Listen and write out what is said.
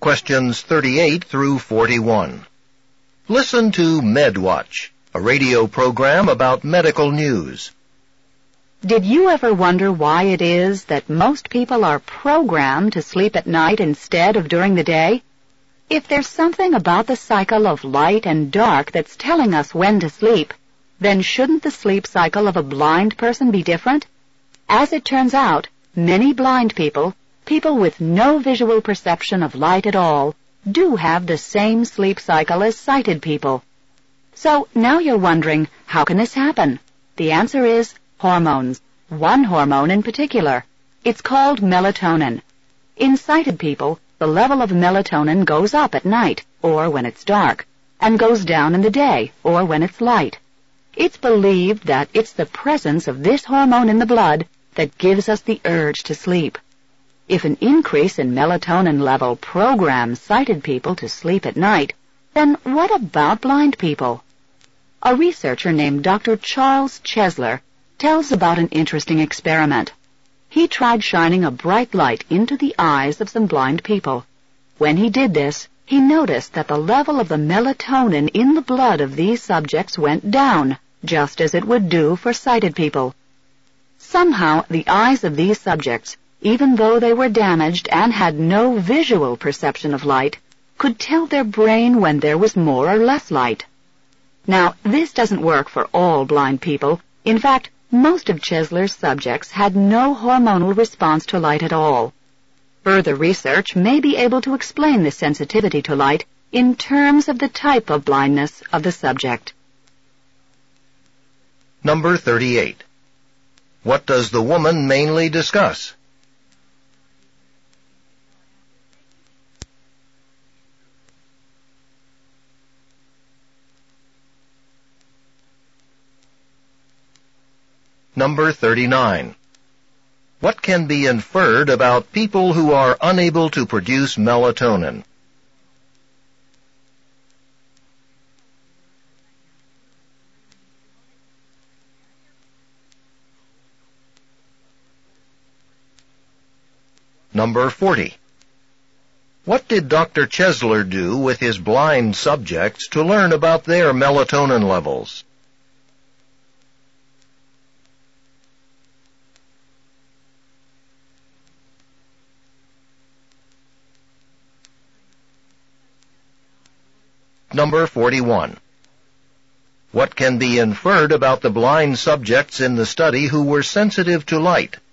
questions 38 through 41. Listen to MedWatch, a radio program about medical news. Did you ever wonder why it is that most people are programmed to sleep at night instead of during the day? If there's something about the cycle of light and dark that's telling us when to sleep, then shouldn't the sleep cycle of a blind person be different? As it turns out, many blind people with no visual perception of light at all, do have the same sleep cycle as sighted people. So now you're wondering, how can this happen? The answer is hormones. One hormone in particular. It's called melatonin. In sighted people, the level of melatonin goes up at night, or when it's dark, and goes down in the day, or when it's light. It's believed that it's the presence of this hormone in the blood that gives us the urge to sleep. If an increase in melatonin level programs sighted people to sleep at night, then what about blind people? A researcher named Dr. Charles Chesler tells about an interesting experiment. He tried shining a bright light into the eyes of some blind people. When he did this, he noticed that the level of the melatonin in the blood of these subjects went down, just as it would do for sighted people. Somehow, the eyes of these subjects, even though they were damaged and had no visual perception of light, could tell their brain when there was more or less light. Now, this doesn't work for all blind people. In fact, most of Chesler's subjects had no hormonal response to light at all. Further research may be able to explain this sensitivity to light in terms of the type of blindness of the subject. Number 38. What does the woman mainly discuss? Number 39. What can be inferred about people who are unable to produce melatonin? Number 40. What did Dr. Chesler do with his blind subjects to learn about their melatonin levels? Number 41. What can be inferred about the blind subjects in the study who were sensitive to light?